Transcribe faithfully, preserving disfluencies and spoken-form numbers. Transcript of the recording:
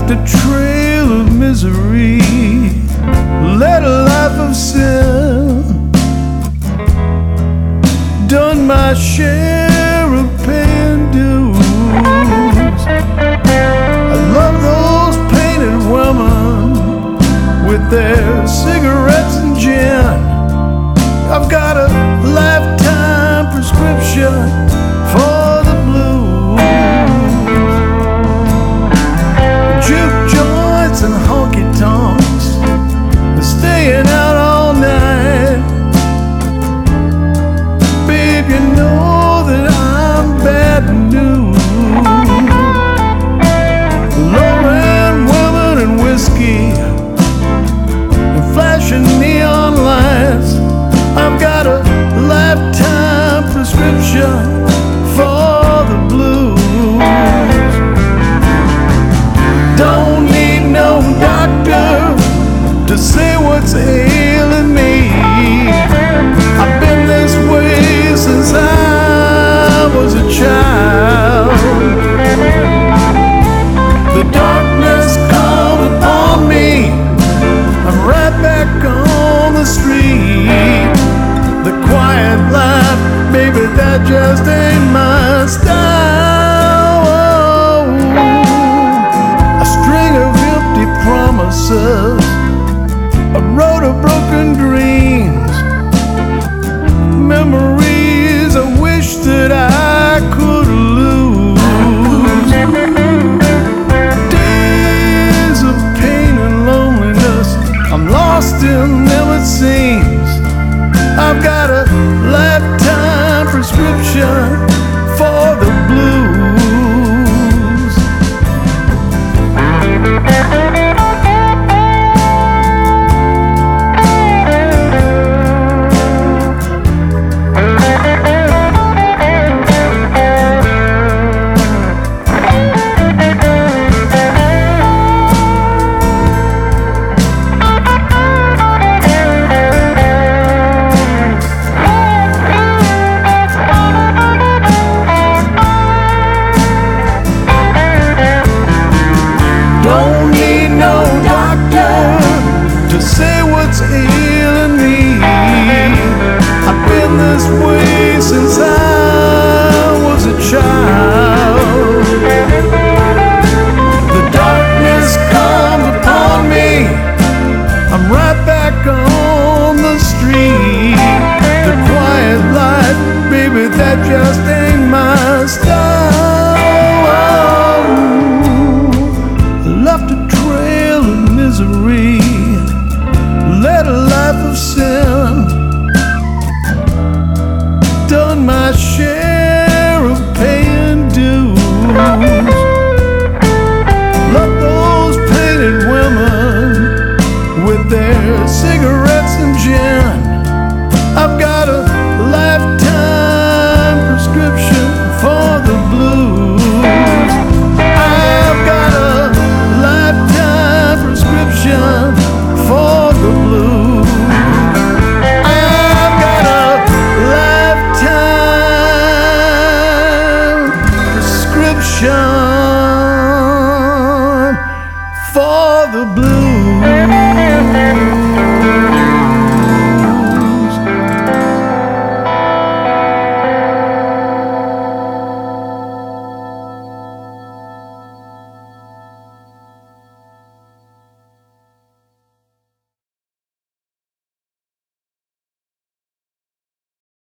left a trail of misery, led a life of sin, done my share of paying dues. I love those painted women with their cigarettes and gin. I've got a lifetime prescription for the blues. Juke joints and honky-tonks, staying out all night. Babe, you know that I'm bad news. Low-end women and whiskey and flashing neon lights. I've got a lifetime prescription for the blues. Don't need no doctor to say what's ailing me. I've been this way since I was a child. The darkness comes upon me, I'm right back on the street. The quiet life, baby, that just ain't my style. A string of empty promises, a road of broken dreams, memories I wish that I could lose. Days of pain and loneliness, I'm lost in them it seems. I've got a lifetime prescription for the blues. Don't need no doctor to say what's ailing me. I've been this way since I was a child. The darkness comes upon me, I'm right back on the street. The quiet life, baby, that just ain't my style. Left a trail of misery, led a life of sin, done my share of paying dues. Love those painted women with their cigarettes and gin. I've got a lifetime prescription for the blues. I've got a lifetime prescription for the blues. I've got a lifetime prescription for the blues.